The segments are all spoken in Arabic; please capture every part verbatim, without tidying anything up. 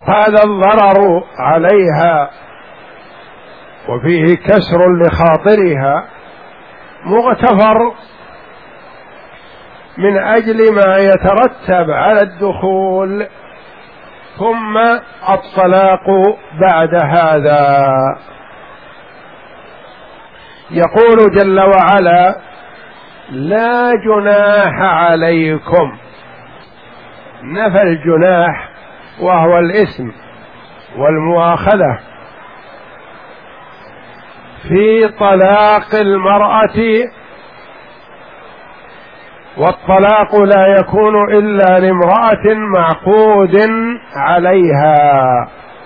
هذا الضرر عليها وفيه كسر لخاطرها مغتفر من أجل ما يترتب على الدخول ثم الطلاق بعد هذا. يقول جل وعلا: لا جناح عليكم. نفى الجناح وهو الإثم والمؤاخذة في طلاق المرأة، والطلاق لا يكون إلا لامرأة معقود عليها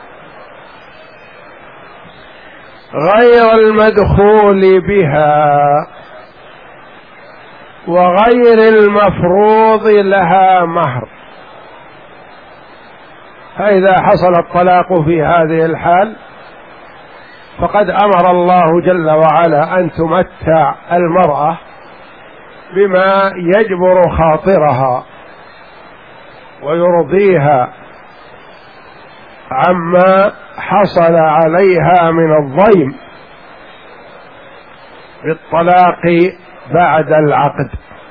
غير المدخول بها وغير المفروض لها مهر. فإذا حصل الطلاق في هذه الحال فقد أمر الله جل وعلا أن تمتع المرأة بما يجبر خاطرها ويرضيها عما حصل عليها من الضيم بالطلاق بعد العقد.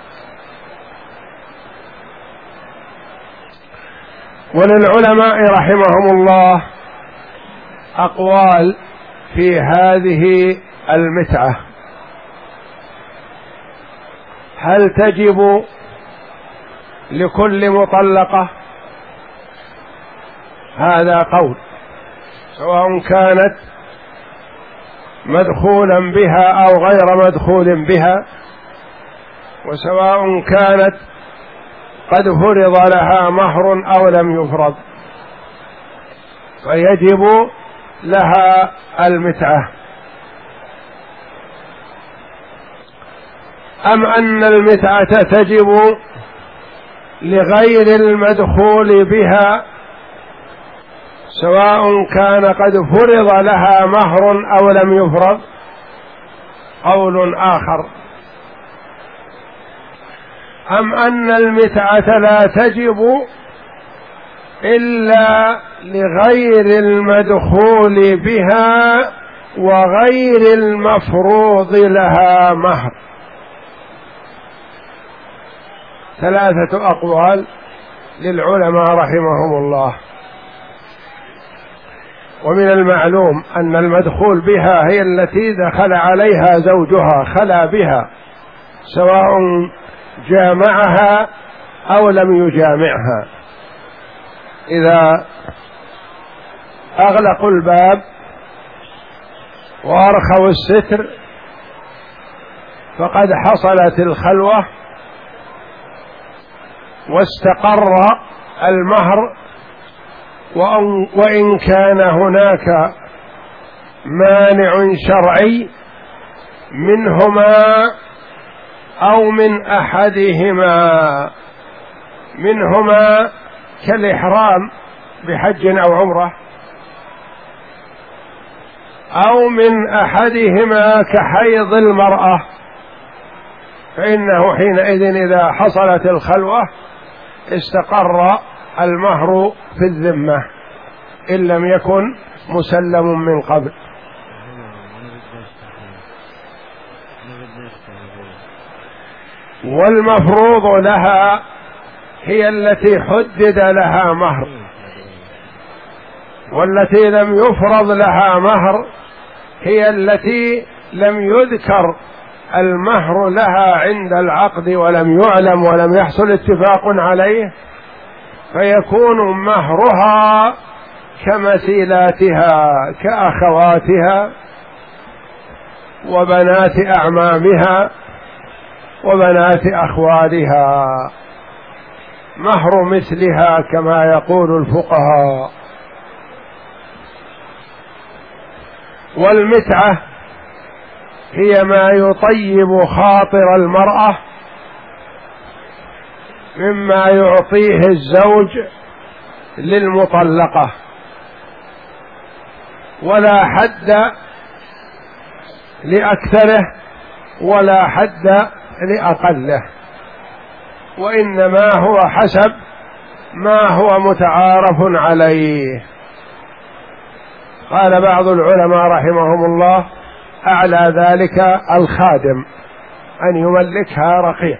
وللعلماء رحمهم الله أقوال في هذه المتعة: هل تجب لكل مطلقة؟ هذا قول، سواء كانت مدخولا بها أو غير مدخول بها، وسواء كانت قد فرض لها مهر أو لم يفرض، فيجب لها المتعة. أم أن المتعة تجب لغير المدخول بها سواء كان قد فرض لها مهر أو لم يفرض؟ قول آخر. أم أن المتعة لا تجب إلا لغير المدخول بها وغير المفروض لها مهر؟ ثلاثة أقوال للعلماء رحمهم الله. ومن المعلوم أن المدخول بها هي التي دخل عليها زوجها، خلا بها، سواء جامعها أو لم يجامعها. إذا أغلقوا الباب وأرخوا الستر فقد حصلت الخلوة واستقر المهر، وإن كان هناك مانع شرعي منهما أو من أحدهما، منهما كالإحرام بحج أو عمرة، أو من أحدهما كحيض المرأة، فإنه حينئذ إذا حصلت الخلوة استقر المهر في الذمة إن لم يكن مسلم من قبل. والمفروض لها هي التي حدد لها مهر، والتي لم يفرض لها مهر هي التي لم يذكر المهر لها عند العقد ولم يعلم ولم يحصل اتفاق عليه، فيكون مهرها كمثيلاتها كأخواتها وبنات أعمامها وبنات أخوالها، مهر مثلها كما يقول الفقهاء. والمتعة هي ما يطيب خاطر المرأة مما يعطيه الزوج للمطلقة، ولا حد لأكثره ولا حد لأقله، وإنما هو حسب ما هو متعارف عليه. قال بعض العلماء رحمهم الله: أعلى ذلك الخادم أن يملكها رقيق،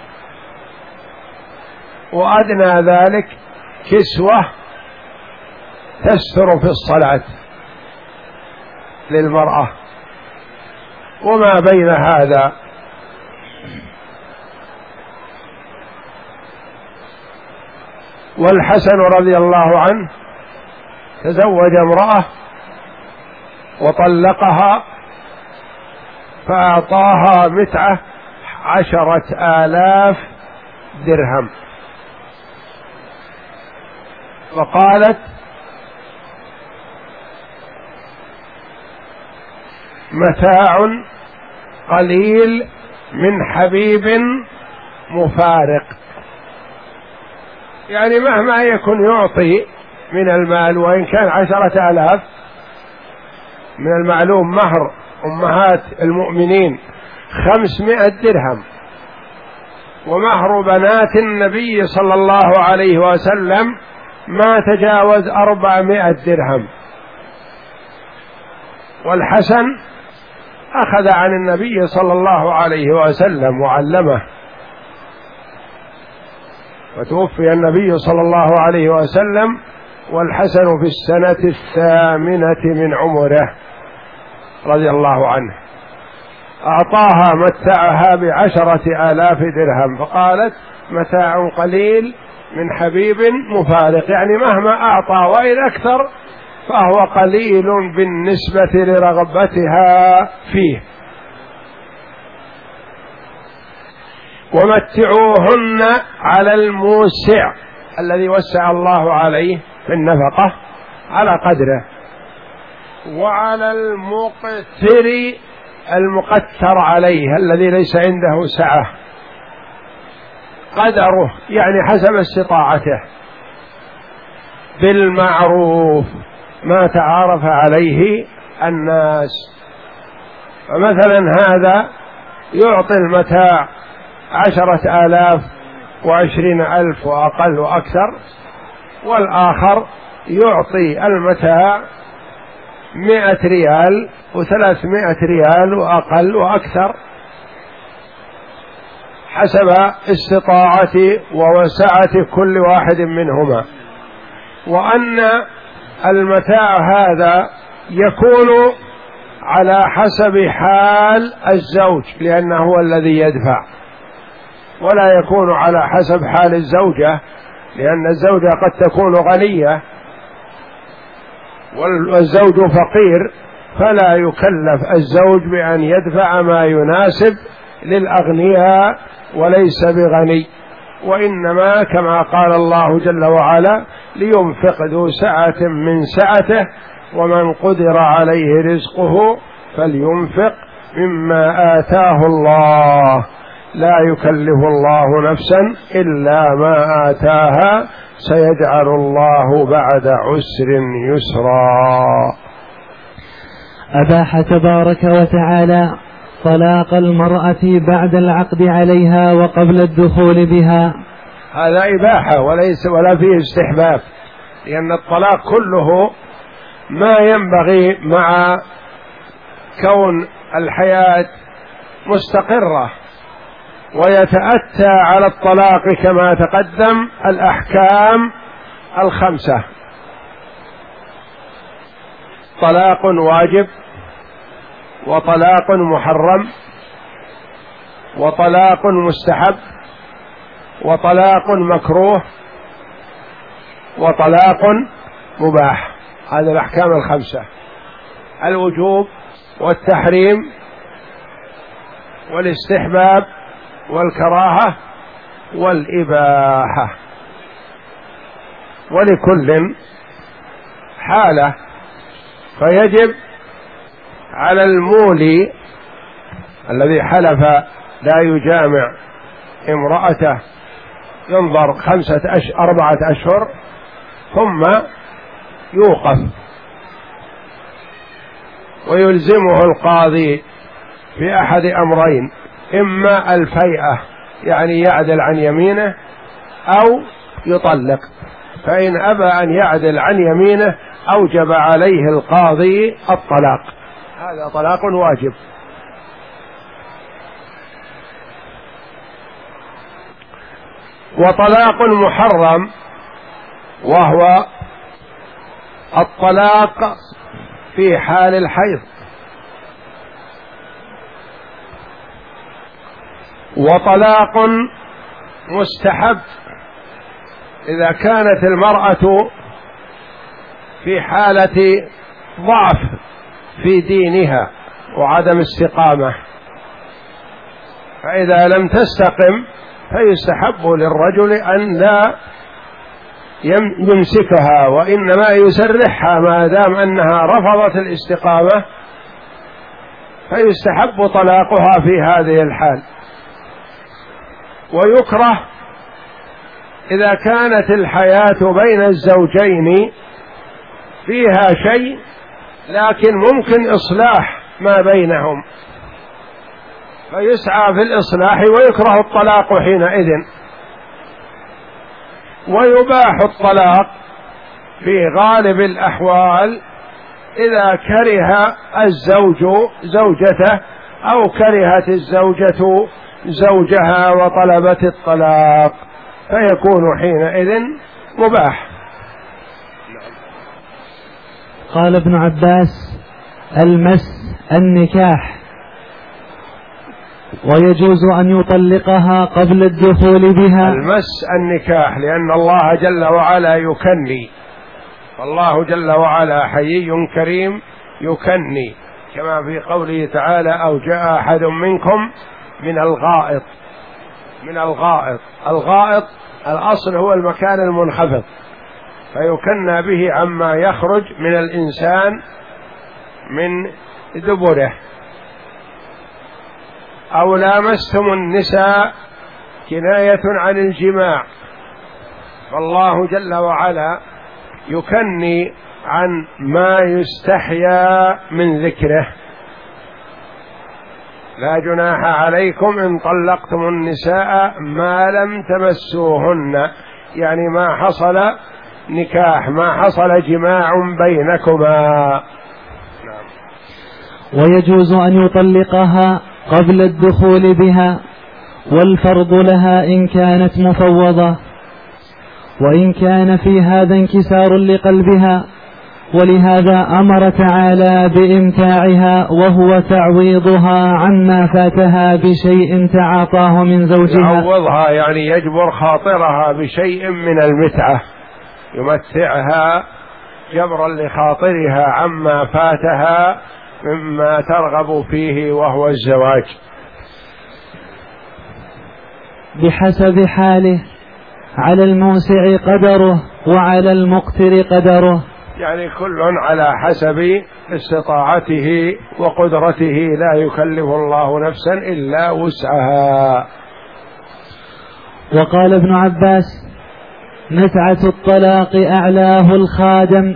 وأدنى ذلك كسوة تستر في الصلاة للمرأة، وما بين هذا. والحسن رضي الله عنه تزوج امرأة وطلقها فأعطاها متعة عشرة آلاف درهم، وقالت: متاع قليل من حبيب مفارق. يعني مهما يكن يعطي من المال، وإن كان عشرة آلاف، من المعلوم مهر أمهات المؤمنين خمسمائة درهم، ومهر بنات النبي صلى الله عليه وسلم ما تجاوز أربعمائة درهم. والحسن أخذ عن النبي صلى الله عليه وسلم وعلمه، وتوفي النبي صلى الله عليه وسلم والحسن في السنة الثامنة من عمره رضي الله عنه. أعطاها متعها بعشرة آلاف درهم، فقالت: متاع قليل من حبيب مفارق، يعني مهما أعطى وإن أكثر فهو قليل بالنسبة لرغبتها فيه. ومتعوهن على الموسع الذي وسع الله عليه في النفقة على قدره، وعلى المقتر المقتر عليه الذي ليس عنده سعة قدره، يعني حسب استطاعته، بالمعروف ما تعارف عليه الناس. فمثلا هذا يعطي المتاع عشرة آلاف وعشرين ألف وأقل وأكثر، والآخر يعطي المتاع مئة ريال وثلاثمائة ريال وأقل وأكثر، حسب استطاعة ووسعة كل واحد منهما. وأن المتاع هذا يكون على حسب حال الزوج، لأنه هو الذي يدفع، ولا يكون على حسب حال الزوجة، لأن الزوجة قد تكون غنية والزوج فقير، فلا يكلف الزوج بأن يدفع ما يناسب للأغنياء وليس بغني، وإنما كما قال الله جل وعلا: لينفق ذو سعة من سعته ومن قدر عليه رزقه فلينفق مما آتاه الله، لا يكلف الله نفسا إلا ما آتاها، سيجعل الله بعد عسر يسرا. أباح تبارك وتعالى طلاق المرأة بعد العقد عليها وقبل الدخول بها. هذا إباحة وليس ولا فيه استحباب، لأن الطلاق كله ما ينبغي مع كون الحياة مستقرة، ويتأتى على الطلاق كما تقدم الأحكام الخمسة: طلاق واجب، وطلاق محرم، وطلاق مستحب، وطلاق مكروه، وطلاق مباح. هذه الأحكام الخمسة: الوجوب والتحريم والاستحباب والكراهة والإباحة. ولكل حالة، فيجب على المولي الذي حلف لا يجامع امرأته ينظر خمسة أشهر أربعة أشهر ثم يوقف، ويلزمه القاضي في أحد أمرين: إما الفيئة يعني يعدل عن يمينه، أو يطلق. فإن أبى أن يعدل عن يمينه أوجب عليه القاضي الطلاق، هذا طلاق واجب. وطلاق محرم وهو الطلاق في حال الحيض، وطلاق مستحب إذا كانت المرأة في حالة ضعف في دينها وعدم استقامة، فإذا لم تستقم فيستحب للرجل أن لا يمسكها وإنما يسرحها ما دام أنها رفضت الاستقامة، فيستحب طلاقها في هذه الحال. ويكره إذا كانت الحياة بين الزوجين فيها شيء لكن ممكن إصلاح ما بينهم، فيسعى في الإصلاح، ويكره الطلاق حينئذ. ويباح الطلاق في غالب الأحوال إذا كره الزوج زوجته أو كرهت الزوجة زوجها وطلبت الطلاق، فيكون حينئذ مباح. قال ابن عباس: المس النكاح، ويجوز أن يطلقها قبل الدخول بها. المس النكاح لأن الله جل وعلا يكني، فالله جل وعلا حيي كريم يكني، كما في قوله تعالى: أو جاء أحد منكم من الغائط. من الغائط، الغائط الأصل هو المكان المنخفض، فيكنى به عما يخرج من الإنسان من دبره. أو لامستم النساء كناية عن الجماع، فالله جل وعلا يكني عن ما يستحيا من ذكره. لا جناح عليكم إن طلقتم النساء ما لم تمسوهن، يعني ما حصل نكاح، ما حصل جماع بينكما. نعم. ويجوز أن يطلقها قبل الدخول بها، والفرض لها إن كانت مفوضة، وإن كان في هذا انكسار لقلبها، ولهذا أمر تعالى بإمتاعها وهو تعويضها عما فاتها بشيء تعاطاه من زوجها. يعوضها يعني يجبر خاطرها بشيء من المتعة، يمتعها جبرا لخاطرها عما فاتها مما ترغب فيه وهو الزواج بحسب حاله، على الموسع قدره وعلى المقتر قدره، يعني كل على حسب استطاعته وقدرته، لا يكلف الله نفسا إلا وسعها. وقال ابن عباس: متعة الطلاق أعلاه الخادم،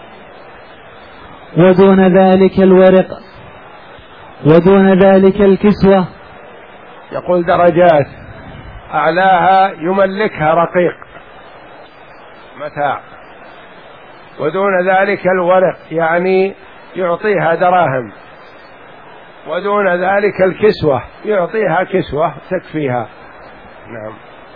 ودون ذلك الورق، ودون ذلك الكسوة. يقول درجات، أعلاها يملكها رقيق متاع، ودون ذلك الورق يعني يعطيها دراهم، ودون ذلك الكسوة يعطيها كسوة تكفيها. نعم.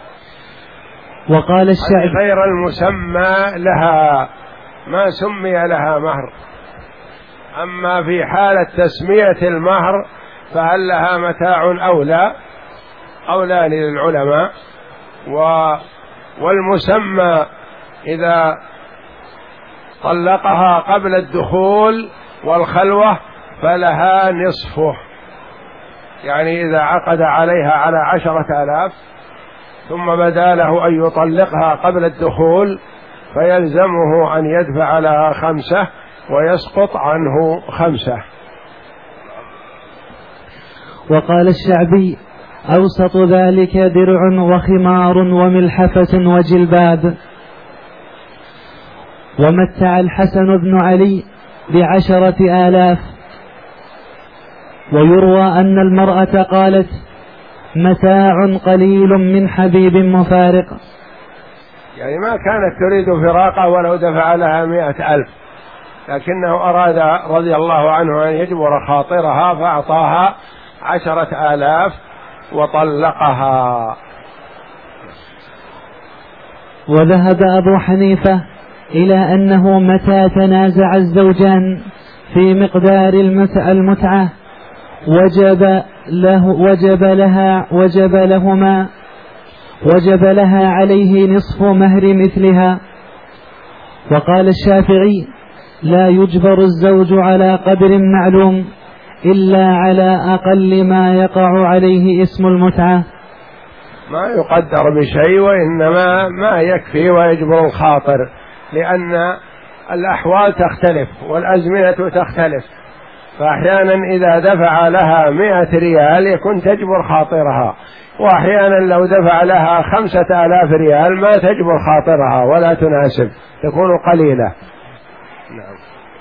وقال الشعبي: غير المسمى لها، ما سمي لها مهر. أما في حالة تسمية المهر فهل لها متاع أو لا؟ قولان للعلماء. و والمسمى إذا طلقها قبل الدخول والخلوة فلها نصفه، يعني إذا عقد عليها على عشرة آلاف ثم بدا له أن يطلقها قبل الدخول فيلزمه أن يدفع لها خمسة ويسقط عنه خمسة. وقال الشعبي: أوسط ذلك درع وخمار وملحفة وجلباب. ومتع الحسن بن علي بعشرة آلاف. ويروى أن المرأة قالت: متاع قليل من حبيب مفارق، يعني ما كانت تريد فراقه ولو دفع لها مئة ألف، لكنه أراد رضي الله عنه أن يجبر خاطرها فأعطاها عشرة آلاف وطلقها. وذهب أبو حنيفة إلى أنه متى تنازع الزوجان في مقدار المتعة وجب له وجب لها وجب لهما وجب لها عليه نصف مهر مثلها. وقال الشافعي لا يجبر الزوج على قدر معلوم إلا على أقل ما يقع عليه اسم المتعة، ما يقدر بشيء، وإنما ما يكفي ويجبر الخاطر، لأن الأحوال تختلف والأزمنة تختلف، فأحيانا إذا دفع لها مئة ريال يكون تجبر خاطرها، وأحيانا لو دفع لها خمسة آلاف ريال ما تجبر خاطرها ولا تناسب، تكون قليلة. نعم.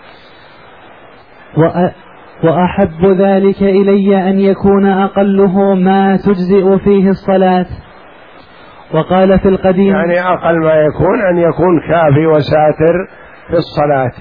وأحب ذلك إلي أن يكون أقله ما تجزئ فيه الصلاة. وقال في القديم يعني أقل ما يكون أن يكون كافي وساتر في الصلاة.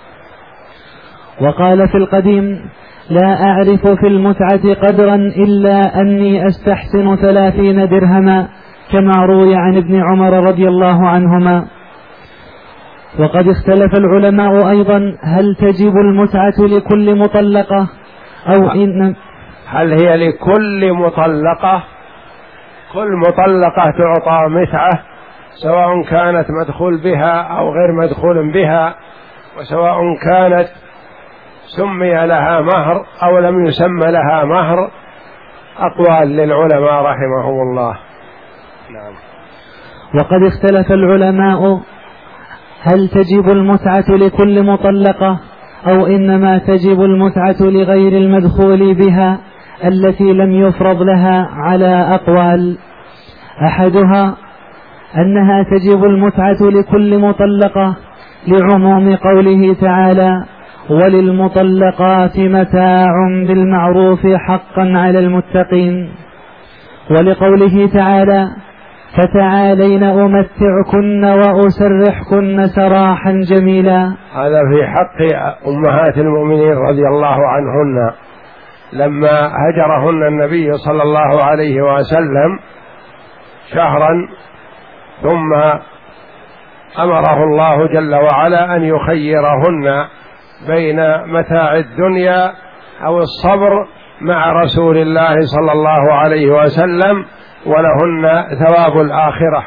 وقال في القديم لا أعرف في المتعة قدرا إلا أني أستحسن ثلاثين درهما، كما روي عن ابن عمر رضي الله عنهما. وقد اختلف العلماء أيضا هل تجب المتعة لكل مطلقة أو إن هل هي لكل مطلقة؟ كل مطلقة تعطى متعة سواء كانت مدخول بها أو غير مدخول بها، وسواء كانت سمي لها مهر أو لم يسمى لها مهر، أقوال للعلماء رحمهم الله. نعم. وقد اختلف العلماء هل تجب المتعة لكل مطلقة أو إنما تجب المتعة لغير المدخول بها التي لم يفرض لها على أقوال. أحدها أنها تجب المتعة لكل مطلقة لعموم قوله تعالى وللمطلقات متاع بالمعروف حقا على المتقين، ولقوله تعالى فتعالين أمتعكن وأسرحكن سراحا جميلا. هذا في حق أمهات المؤمنين رضي الله عنهن لما هجرهن النبي صلى الله عليه وسلم شهرا، ثم أمره الله جل وعلا أن يخيرهن بين متاع الدنيا أو الصبر مع رسول الله صلى الله عليه وسلم ولهن ثواب الآخرة،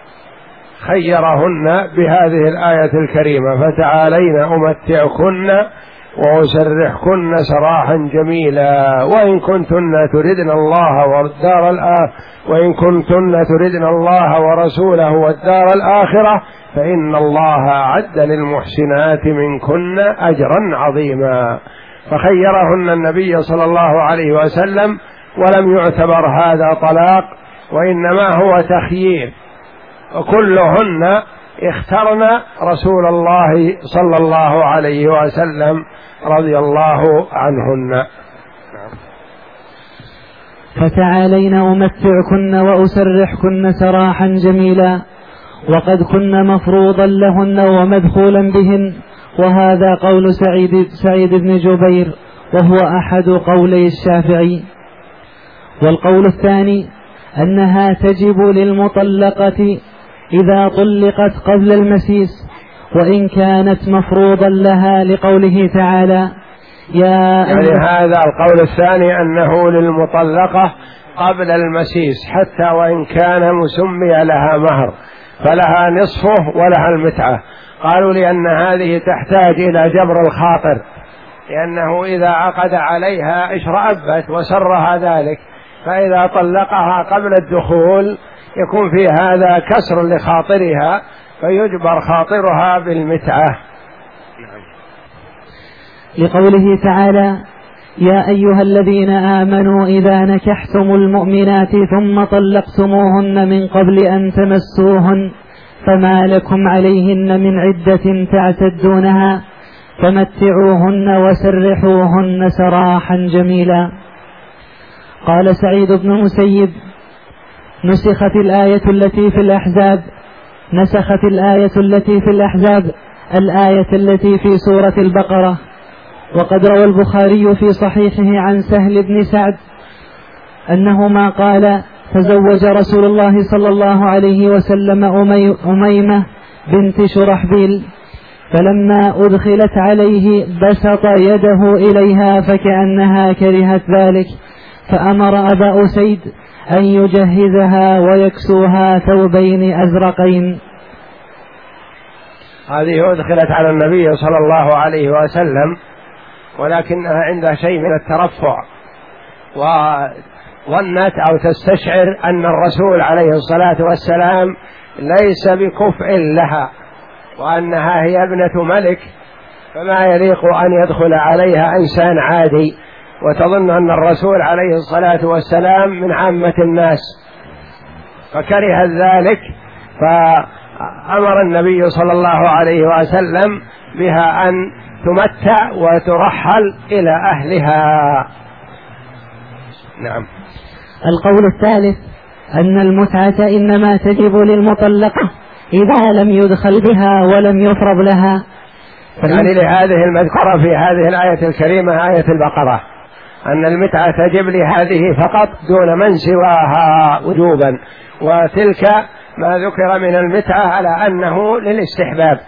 خيرهن بهذه الآية الكريمة فتعالين أمتعكن وأسرحكن سراحا جميلا وإن كنتن تردن الله والدار الآخرة وإن كنتن تردن الله ورسوله والدار الآخرة فإن الله أعد للمحسنات منكن أجرا عظيما. فخيرهن النبي صلى الله عليه وسلم، ولم يعتبر هذا طلاق وإنما هو تخيير، وكلهن اخترن رسول الله صلى الله عليه وسلم رضي الله عنهن. فتعالين أمتعكن وأسرحكن سراحا جميلا، وقد كن مفروضا لهن ومدخولا بهن، وهذا قول سعيد, سعيد بن جبير وهو أحد قولي الشافعي. والقول الثاني أنها تجب للمطلقة إذا طلقت قبل المسيس وإن كانت مفروضا لها لقوله تعالى يا يعني هذا القول الثاني أنه للمطلقة قبل المسيس حتى وإن كان مسمي لها مهر فلها نصفه ولها المتعة. قالوا لأن هذه تحتاج إلى جبر الخاطر، لأنه إذا عقد عليها اشرأبت وسرها ذلك، فإذا طلقها قبل الدخول يكون في هذا كسر لخاطرها فيجبر خاطرها بالمتعة. لقوله تعالى يا أيها الذين آمنوا إذا نكحتم المؤمنات ثم طلقتموهن من قبل أن تمسوهن فما لكم عليهن من عدة تعتدونها فمتعوهن وسرحوهن سراحا جميلا. قال سعيد بن المسيب نسخت الآية التي في الأحزاب نسخت الآية التي في الأحزاب الآية التي في سورة البقرة. وقد روى البخاري في صحيحه عن سهل بن سعد أنهما قال: تزوج رسول الله صلى الله عليه وسلم أمي أميمة بنت شرحبيل، فلما أدخلت عليه بسط يده إليها فكأنها كرهت ذلك، فأمر أبا أسيد أن يجهزها ويكسوها ثوبين أزرقين. هذه أدخلت على النبي صلى الله عليه وسلم، ولكنها عندها شيء من الترفع، وظنت أو تستشعر أن الرسول عليه الصلاة والسلام ليس بكفء لها، وأنها هي ابنة ملك، فما يليق أن يدخل عليها إنسان عادي، وتظن أن الرسول عليه الصلاة والسلام من عامة الناس، فكرهت ذلك، فأمر النبي صلى الله عليه وسلم بها أن تمتع وترحل إلى أهلها. نعم. القول الثالث أن المتعة إنما تجب للمطلقة إذا لم يدخل بها ولم يفرض لها، يعني لهذه المذكورة في هذه الآية الكريمة آية البقرة أن المتعة تجب لهذه فقط دون من سواها وجوبا، وتلك ما ذكر من المتعة على أنه للاستحباب.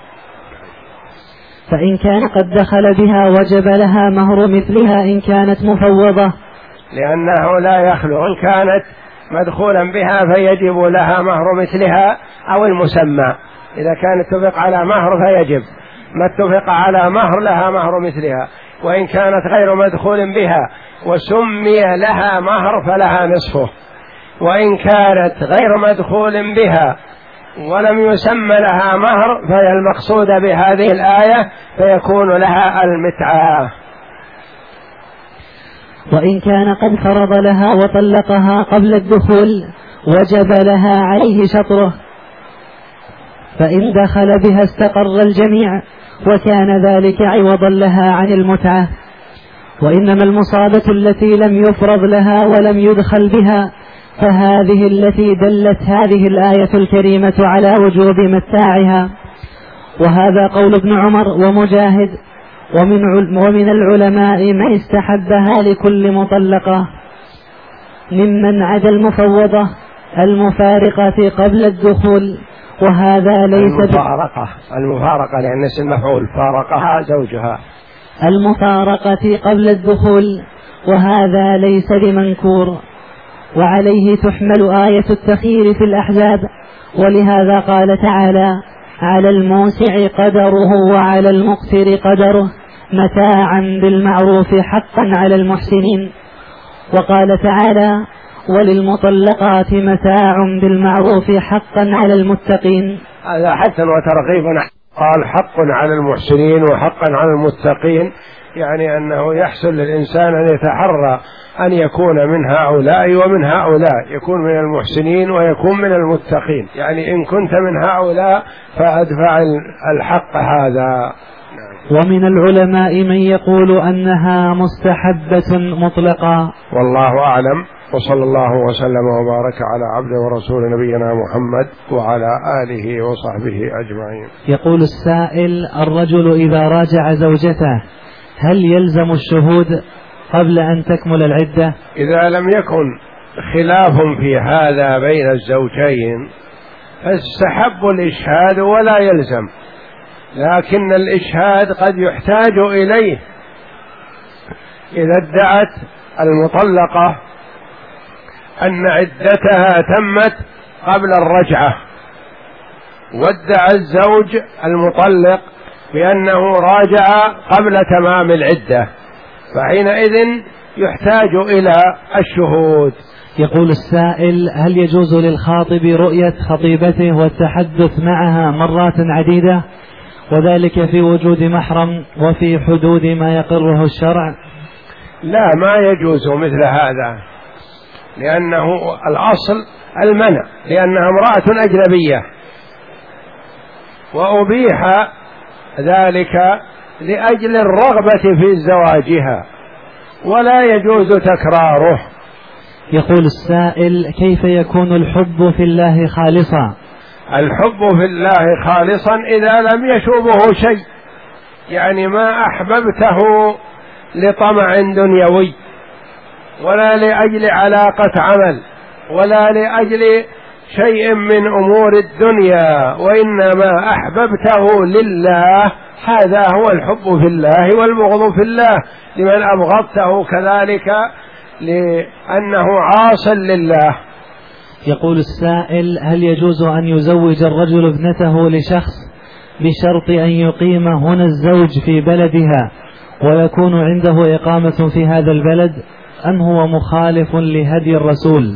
فإن كان قد دخل بها وجب لها مهر مثلها إن كانت مفوضة، لأنه لا يخلو، إن كانت مدخولا بها فيجب لها مهر مثلها أو المسمى، إذا كان اتفق على مهر فيجب، ما اتفق على مهر لها مهر مثلها، وإن كانت غير مدخول بها وسمي لها مهر فلها نصفه، وإن كانت غير مدخول بها ولم يسمى لها مهر فهي المقصود بهذه الآية فيكون لها المتعة. وإن كان قد فرض لها وطلقها قبل الدخول وجب لها عليه شطره، فإن دخل بها استقر الجميع وكان ذلك عوضا لها عن المتعة. وإنما المصابة التي لم يفرض لها ولم يدخل بها فهذه التي دلت هذه الآية الكريمة على وجوب متاعها، وهذا قول ابن عمر ومجاهد ومن ومن العلماء من استحبها لكل مطلقة ممن عدا المفوضة المفارقة قبل الدخول، وهذا ليس المفارقة المفارقة لأن اسم مفعول فارقها زوجها، المفارقة قبل الدخول، وهذا ليس بمنكور، وعليه تحمل آية التخيير في الأحزاب، ولهذا قال تعالى: على الموسع قدره وعلى المقتر قدره متاعا بالمعروف حقا على المحسنين. وقال تعالى: وللمطلقات متاع بالمعروف حقا على المتقين. هذا حث وترغيب، قال حق على المحسنين وحقا على المتقين، يعني أنه يحسن للإنسان أن يتحرى أن يكون من هؤلاء ومن هؤلاء، يكون من المحسنين ويكون من المتقين، يعني إن كنت من هؤلاء فأدفع الحق هذا. ومن العلماء من يقول أنها مستحبة مطلقة، والله أعلم، وصلى الله وسلم وبارك على عبده ورسول نبينا محمد وعلى آله وصحبه أجمعين. يقول السائل: الرجل إذا راجع زوجته هل يلزم الشهود قبل أن تكمل العدة؟ إذا لم يكن خلاف في هذا بين الزوجين فاستحب الإشهاد ولا يلزم، لكن الإشهاد قد يحتاج إليه إذا ادعت المطلقة أن عدتها تمت قبل الرجعة، وادعى الزوج المطلق بأنه راجع قبل تمام العدة، فحينئذ يحتاج إلى الشهود. يقول السائل: هل يجوز للخاطب رؤية خطيبته والتحدث معها مرات عديدة، وذلك في وجود محرم وفي حدود ما يقره الشرع؟ لا، ما يجوز مثل هذا، لأنه الأصل المنع، لأنها امرأة أجنبية، وأبيح ذلك لأجل الرغبة في زواجها ولا يجوز تكراره. يقول السائل: كيف يكون الحب في الله خالصا الحب في الله خالصا إذا لم يشوبه شيء، يعني ما أحببته لطمع دنيوي ولا لأجل علاقة عمل ولا لأجل شيء من أمور الدنيا، وإنما أحببته لله، هذا هو الحب في الله والبغض في الله. لمن أبغضته كذلك لأنه عاص لله. يقول السائل: هل يجوز أن يزوج الرجل ابنته لشخص بشرط أن يقيم هنا الزوج في بلدها ويكون عنده إقامة في هذا البلد، أم هو مخالف لهدي الرسول؟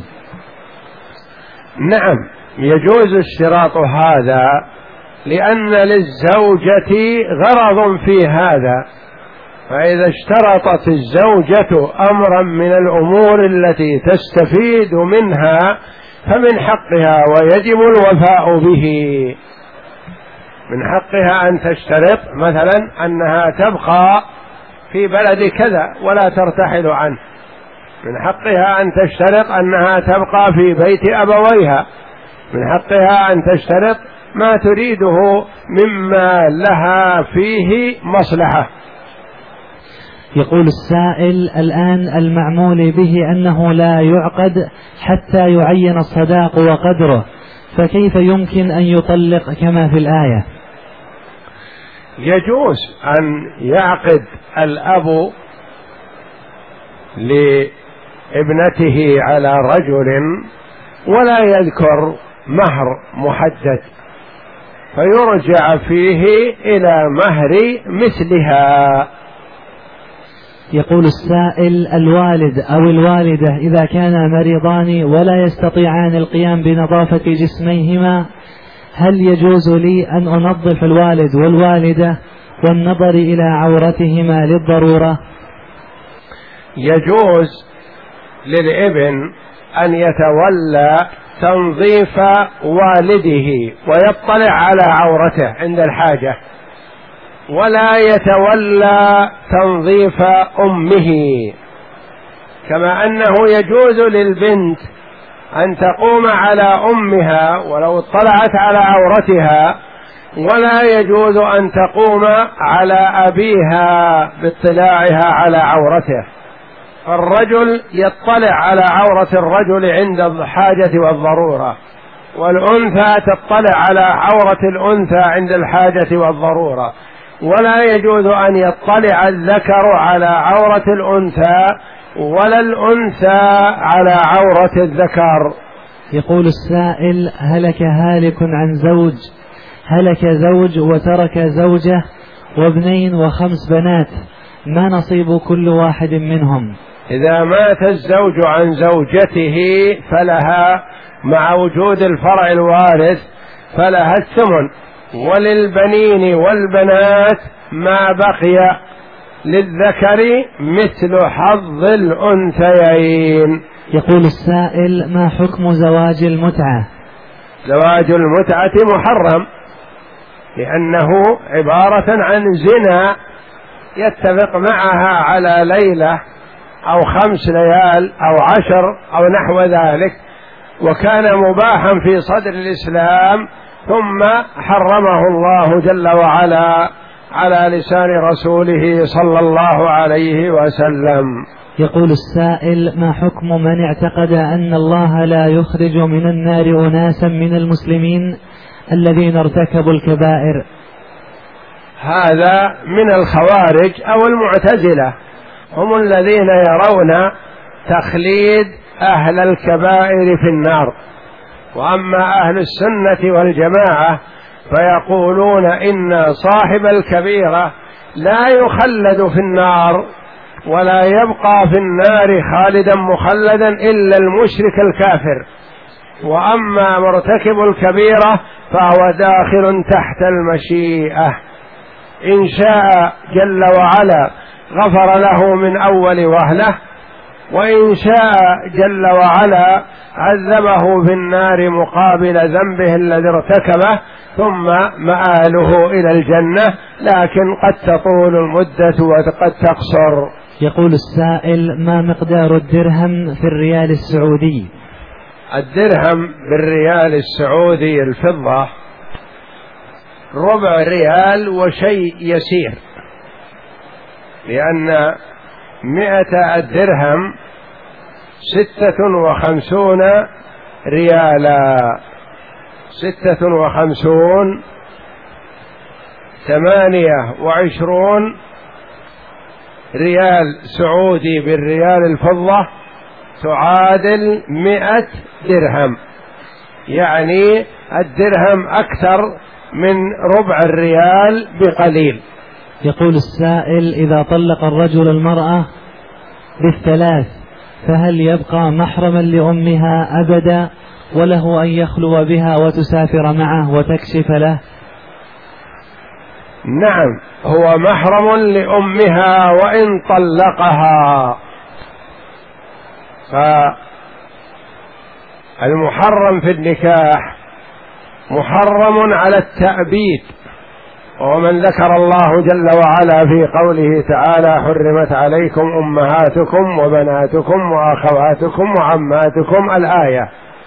نعم، يجوز اشتراط هذا، لأن للزوجة غرض في هذا، فإذا اشترطت الزوجة أمرا من الأمور التي تستفيد منها فمن حقها ويجب الوفاء به. من حقها أن تشترط مثلا أنها تبقى في بلد كذا ولا ترتحل عنه، من حقها أن تشترط أنها تبقى في بيت أبويها، من حقها أن تشترط ما تريده مما لها فيه مصلحة. يقول السائل: الآن المعمول به أنه لا يعقد حتى يعين الصداق وقدره، فكيف يمكن أن يطلق كما في الآية؟ يجوز أن يعقد الأب لابنته على رجل ولا يذكر مهر محدد، فيرجع فيه إلى مهر مثلها. يقول السائل: الوالد أو الوالدة إذا كانا مريضان ولا يستطيعان القيام بنظافة جسميهما، هل يجوز لي أن أنظف الوالد والوالدة والنظر إلى عورتهما للضرورة؟ يجوز للابن أن يتولى تنظيف والده ويطلع على عورته عند الحاجة، ولا يتولى تنظيف أمه، كما أنه يجوز للبنت أن تقوم على أمها ولو اطلعت على عورتها، ولا يجوز أن تقوم على أبيها باطلاعها على عورته. الرجل يطلع على عورة الرجل عند الحاجة والضرورة، والأنثى تطلع على عورة الأنثى عند الحاجة والضرورة، ولا يجوز أن يطلع الذكر على عورة الأنثى ولا الأنثى على عورة الذكر. يقول السائل: هلك هالك عن زوج، هلك زوج وترك زوجة وابنين وخمس بنات، ما نصيب كل واحد منهم؟ إذا مات الزوج عن زوجته فلها مع وجود الفرع الوارث فلها الثمن، وللبنين والبنات ما بقي للذكر مثل حظ الأنثيين. يقول السائل: ما حكم زواج المتعة؟ زواج المتعة محرم، لأنه عبارة عن زنا يتفق معها على ليلة أو خمس ليال أو عشر أو نحو ذلك، وكان مباحا في صدر الإسلام ثم حرمه الله جل وعلا على لسان رسوله صلى الله عليه وسلم. يقول السائل: ما حكم من اعتقد أن الله لا يخرج من النار أناسا من المسلمين الذين ارتكبوا الكبائر؟ هذا من الخوارج أو المعتزلة، هم الذين يرون تخليد أهل الكبائر في النار، وأما أهل السنة والجماعة فيقولون إن صاحب الكبيرة لا يخلد في النار ولا يبقى في النار خالدا مخلدا إلا المشرك الكافر، وأما مرتكب الكبيرة فهو داخل تحت المشيئة، إن شاء جل وعلا غفر له من أول وهلة، وإن شاء جل وعلا عذبه في النار مقابل ذنبه الذي ارتكبه ثم مآله إلى الجنة، لكن قد تطول المدة وقد تقصر. يقول السائل: ما مقدار الدرهم في الريال السعودي؟ الدرهم بالريال السعودي الفضة ربع ريال وشيء يسير، لأن مئة الدرهم ستة وخمسون ريالا، ستة وخمسون ثمانية وعشرون ريال سعودي بالريال الفضة تعادل مئة درهم، يعني الدرهم أكثر من ربع الريال بقليل. يقول السائل: إذا طلق الرجل المرأة بالثلاث فهل يبقى محرما لأمها أبدا وله أن يخلو بها وتسافر معه وتكشف له؟ نعم، هو محرم لأمها وإن طلقها. فالمحرم في النكاح محرم على التأبيد، ومن ذكر الله جل وعلا في قوله تعالى: حرمت عليكم أمهاتكم وبناتكم وأخواتكم وعماتكم، الآية.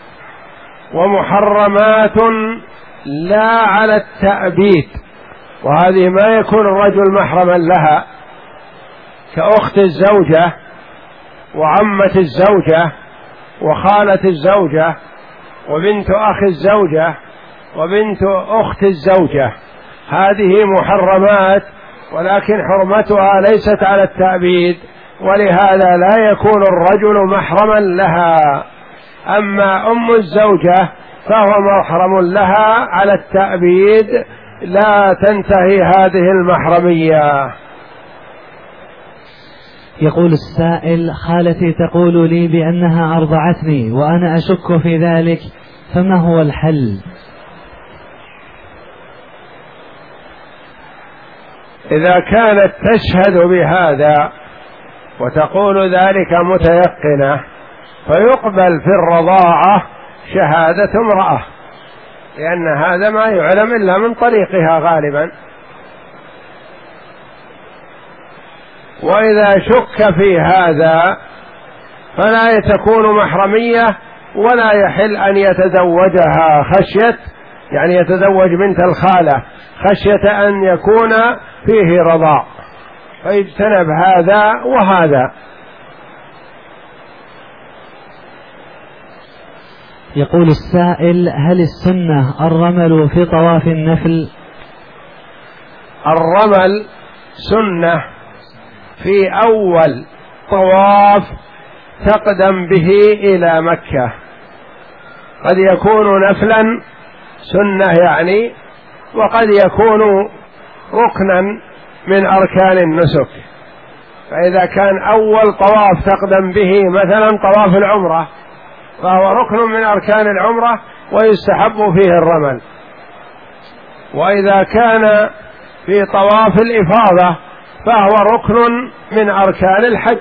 ومحرمات لا على التأبيد، وهذه ما يكون الرجل محرما لها، كأخت الزوجة وعمة الزوجة وخالة الزوجة وبنت أخ الزوجة وبنت أخت الزوجة، هذه محرمات، ولكن حرمتها ليست على التأبيد، ولهذا لا يكون الرجل محرما لها. أما أم الزوجة فهو محرم لها على التأبيد، لا تنتهي هذه المحرمية. يقول السائل: خالتي تقول لي بأنها أرضعتني وأنا أشك في ذلك، فما هو الحل؟ إذا كانت تشهد بهذا وتقول ذلك متيقنة فيقبل في الرضاعة شهادة امرأة، لأن هذا ما يعلم إلا من طريقها غالبا. وإذا شك في هذا فلا تكون محرمية، ولا يحل أن يتزوجها خشية، يعني يتزوج بنت الخالة خشية أن يكون فيه رضاع، فيجتنب هذا وهذا. يقول السائل: هل السنة الرمل في طواف النفل؟ الرمل سنة في أول طواف تقدم به إلى مكة، قد يكون نفلا سنة يعني، وقد يكون ركنا من أركان النسك. فإذا كان أول طواف تقدم به مثلا طواف العمرة فهو ركن من أركان العمرة ويستحب فيه الرمل. وإذا كان في طواف الإفاضة فهو ركن من أركان الحج.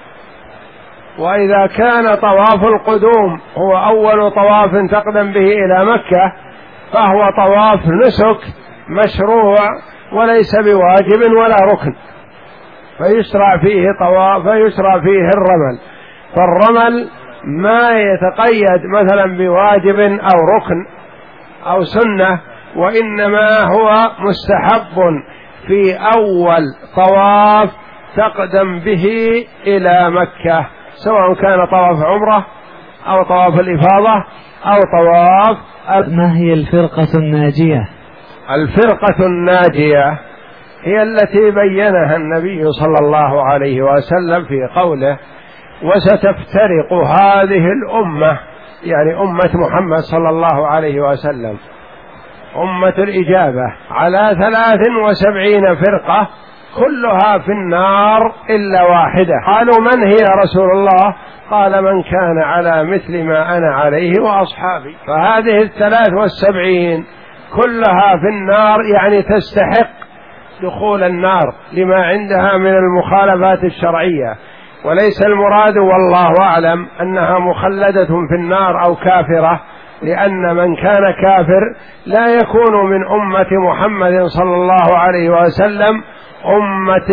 وإذا كان طواف القدوم هو أول طواف تقدم به إلى مكة فهو طواف نسك مشروع وليس بواجب ولا ركن، فيشرع فيه طواف فيشرع فيه الرمل. فالرمل ما يتقيد مثلا بواجب أو ركن أو سنة، وإنما هو مستحب في أول طواف تقدم به إلى مكة، سواء كان طواف عمرة أو طواف الإفاضة أو طواف. ما هي الفرقة الناجية؟ الفرقة الناجية هي التي بينها النبي صلى الله عليه وسلم في قوله: وستفترق هذه الأمة، يعني أمة محمد صلى الله عليه وسلم، أمة الإجابة، على ثلاث وسبعين فرقة كلها في النار إلا واحدة. قالوا: من هي يا رسول الله؟ قال: من كان على مثل ما أنا عليه وأصحابي. فهذه الثلاث والسبعين كلها في النار، يعني تستحق دخول النار لما عندها من المخالفات الشرعية، وليس المراد والله أعلم أنها مخلدة في النار أو كافرة، لأن من كان كافر لا يكون من أمة محمد صلى الله عليه وسلم أمة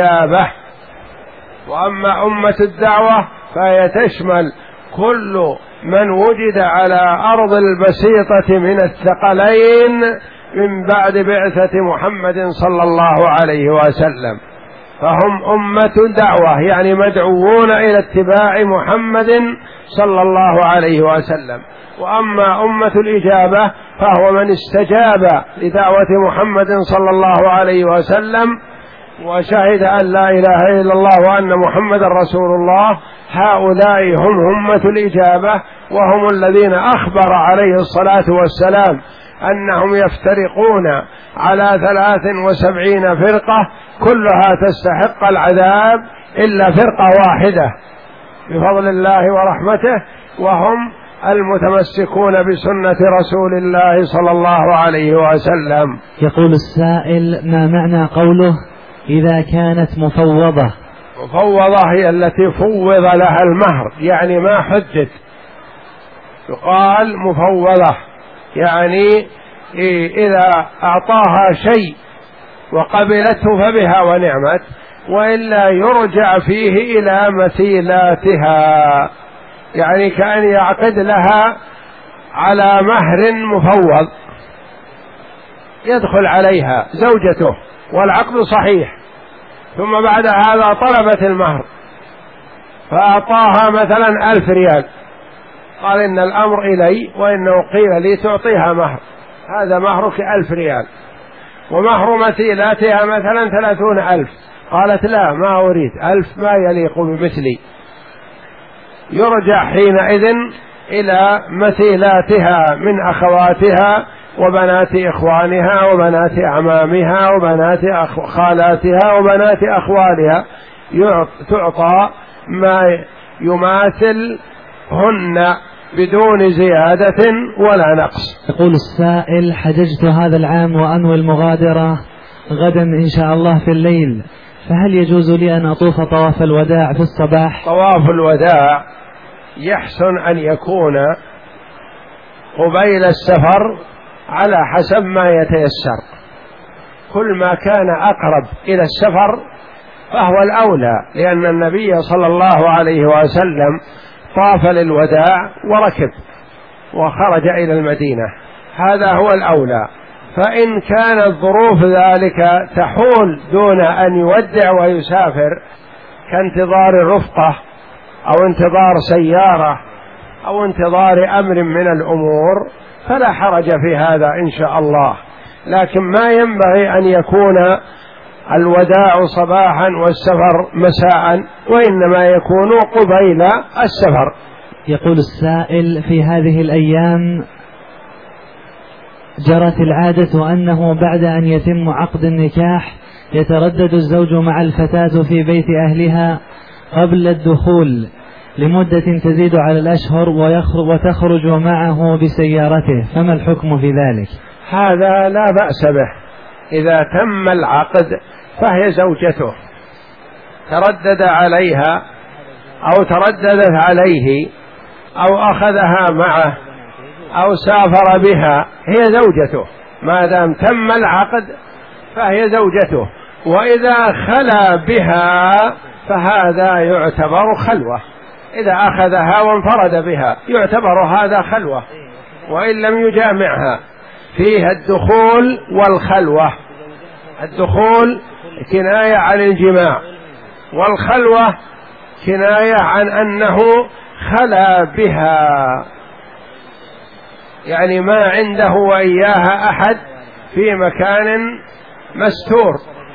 الإجابة. وأما أمة الدعوة فهي تشمل كل من وجد على أرض البسيطة من الثقلين من بعد بعثة محمد صلى الله عليه وسلم، فهم أمة دعوة، يعني مدعوون إلى اتباع محمد صلى الله عليه وسلم. وأما أمة الإجابة فهو من استجاب لدعوة محمد صلى الله عليه وسلم وشهد أن لا إله إلا الله وأن محمد رسول الله، هؤلاء هم أمة الإجابة، وهم الذين أخبر عليه الصلاة والسلام أنهم يفترقون على ثلاث وسبعين فرقة كلها تستحق العذاب إلا فرقة واحدة بفضل الله ورحمته، وهم المتمسكون بسنة رسول الله صلى الله عليه وسلم. يقول السائل: ما معنى قوله إذا كانت مفوضة؟ مفوضة هي التي فوض لها المهر، يعني ما حدد، يقال مفوضة يعني إذا أعطاها شيء وقبلته فبها ونعمت، وإلا يرجع فيه إلى مثيلاتها، يعني كأن يعقد لها على مهر مفوض يدخل عليها زوجته والعقد صحيح، ثم بعد هذا طلبت المهر فأعطاها مثلا ألف ريال، قال إن الأمر إلي وإنه قيل لي تعطيها مهر، هذا مهرك ألف ريال، ومهر مثيلاتها مثلا ثلاثون ألف، قالت لا ما أريد ألف، ما يليق بمثلي، يرجع حينئذ إلى مثيلاتها من أخواتها وبنات إخوانها وبنات أعمامها وبنات خالاتها وبنات أخوالها، تعطى ما يماثل هن بدون زيادة ولا نقص. يقول السائل: حججت هذا العام وأنوي المغادرة غدا إن شاء الله في الليل، فهل يجوز لي أن أطوف طواف الوداع في الصباح؟ طواف الوداع يحسن أن يكون قبيل السفر على حسب ما يتيسر، كل ما كان أقرب إلى السفر فهو الأولى، لأن النبي صلى الله عليه وسلم طاف للوداع وركب وخرج إلى المدينة، هذا هو الأولى. فإن كانت ظروف ذلك تحول دون أن يودع ويسافر كانتظار الرفقة أو انتظار سيارة أو انتظار أمر من الأمور فلا حرج في هذا إن شاء الله، لكن ما ينبغي أن يكون الوداع صباحا والسفر مساء، وإنما يكون قبيل السفر. يقول السائل: في هذه الأيام جرت العادة أنه بعد أن يتم عقد النكاح يتردد الزوج مع الفتاة في بيت أهلها قبل الدخول لمدة تزيد على الأشهر وتخرج معه بسيارته، فما الحكم في ذلك؟ هذا لا بأس به، إذا تم العقد فهي زوجته، تردد عليها أو ترددت عليه أو أخذها معه أو سافر بها، هي زوجته ما دام تم العقد فهي زوجته، وإذا خلا بها فهذا يعتبر خلوة، إذا أخذها وانفرد بها يعتبر هذا خلوة، وإن لم يجامعها. فيها الدخول والخلوة، الدخول كناية عن الجماع، والخلوة كناية عن أنه خلا بها، يعني ما عنده وإياها أحد في مكان مستور،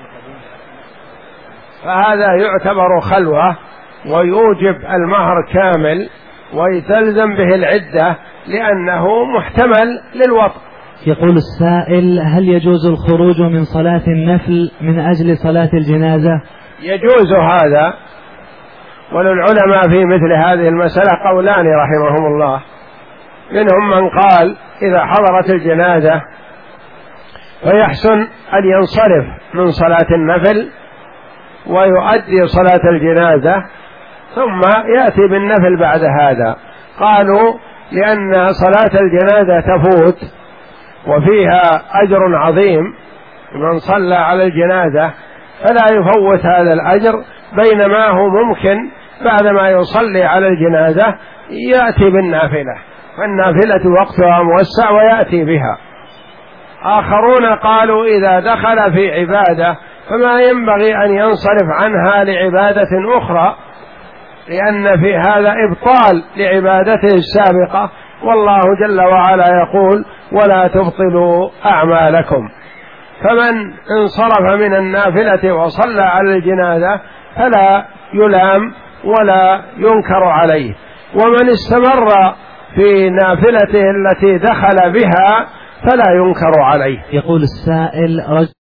فهذا يعتبر خلوة ويوجب المهر كامل ويتلزم به العدة لأنه محتمل للوطء. يقول السائل: هل يجوز الخروج من صلاة النفل من أجل صلاة الجنازة؟ يجوز هذا، وللعلماء في مثل هذه المسألة قولان رحمهم الله، منهم من قال إذا حضرت الجنازة فيحسن أن ينصرف من صلاة النفل ويؤدي صلاة الجنازة ثم يأتي بالنفل بعد هذا، قالوا لأن صلاة الجنازة تفوت وفيها أجر عظيم من صلى على الجنازة، فلا يفوت هذا الأجر، بينما هو ممكن بعدما يصلي على الجنازة يأتي بالنافلة، فالنافلة وقتها موسع ويأتي بها. آخرون قالوا إذا دخل في عبادة فما ينبغي أن ينصرف عنها لعبادة أخرى، لأن في هذا إبطال لعبادته السابقة، والله جل وعلا يقول ولا تبطلوا أعمالكم. فمن انصرف من النافلة وصلى على الجنازة فلا يلام ولا ينكر عليه، ومن استمر في نافلته التي دخل بها فلا ينكر عليه. يقول السائل: رجل